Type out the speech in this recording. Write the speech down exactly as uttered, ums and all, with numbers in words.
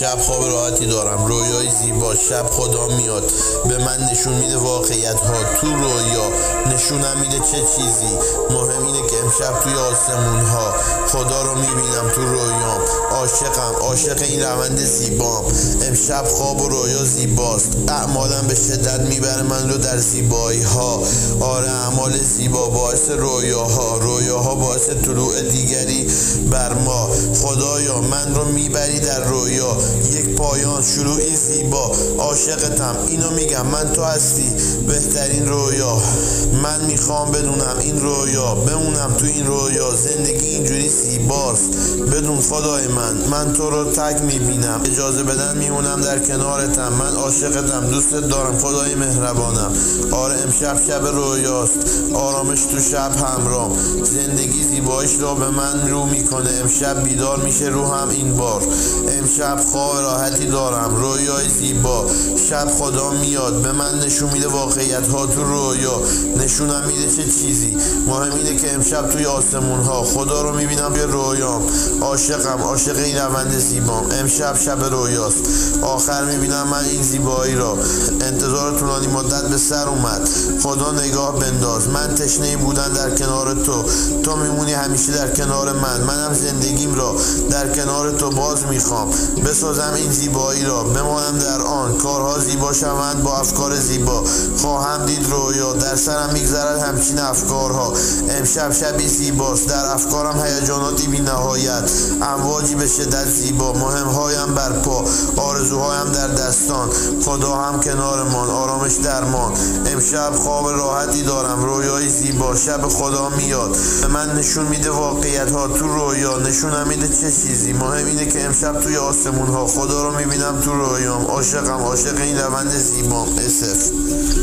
امشب خواب راحتی دارم، رویای زیبا. شب خدا میاد به من نشون میده واقعیت ها تو رویا، نشونم میده چه چیزی. مهم اینه که امشب توی آسمون ها خدا رو میبینم تو رویام. عاشقم، عاشق این روند زیبام. امشب خواب و رویا زیباست، اعمالم به شدت میبره من رو در زیبایی ها. آره اعمال زیبا باعث رویاها، رویاها باعث طلوع دیگری بر ما. خدایا من رو میبری در رویا، یک پایان شروعی زیبا. عاشقتم، اینو میگم من تو هستی بهترین رویا. من میخوام بدونم این رویا، بمونم تو این رویا. زندگی اینجوری زیباست، بدون خدای من من تو رو تک میبینم. اجازه بدن میمونم در کنارتم. من عاشقتم، دوستت دارم خدای مهربانم. آره امشب شب رویاست، آرامش تو شب همراه. زندگی زیباییش رو به من رو میکنه. امشب بیدار میشه روحم این بار. امشب خواب راحتی دارم، رویای زیبا. شب خدا میاد به من نشون میده واقعیت ها تو رویا، نشونم میده چه چیزی. مهم اینه که امشب توی آسمون ها خدا رو میبینم توی رویام. عاشقم، عاشق این روند زیبام. امشب شب رویاست، آخر میبینم من این زیبایی را. انتظار طولانی مدت به سر اومد، خدا نگاه بنداز. من تشنه بودن در کنار تو، تو میمونی همیشه در کنار من. منم زندگیم را در کنار تو باز میخوام بسازم این زیبایی را، بمانم در آن. کارها زیبا شوند با افکار زیبا، خواهم دید رویا. در سرم میگذرد همچین افکارها. امشب شبی زیباست، در افکارم هیجاناتی بی نهایت، امواجی به شدت زیبا. مهمهایم بر پا، آرزوهایم در دستان، خدا هم کنارمان، آرامش درمان. امشب خواب راحتی دارم، رویای زیبا. شب خدا میاد به من نشون میده واقعیت ها تو رویا، نشونم میده چه چیزی. مهم اینه که امشب توی آسمون ها خدا رو میبینم تو رویام. عاشقم، عاشق این روند زیبام. اسف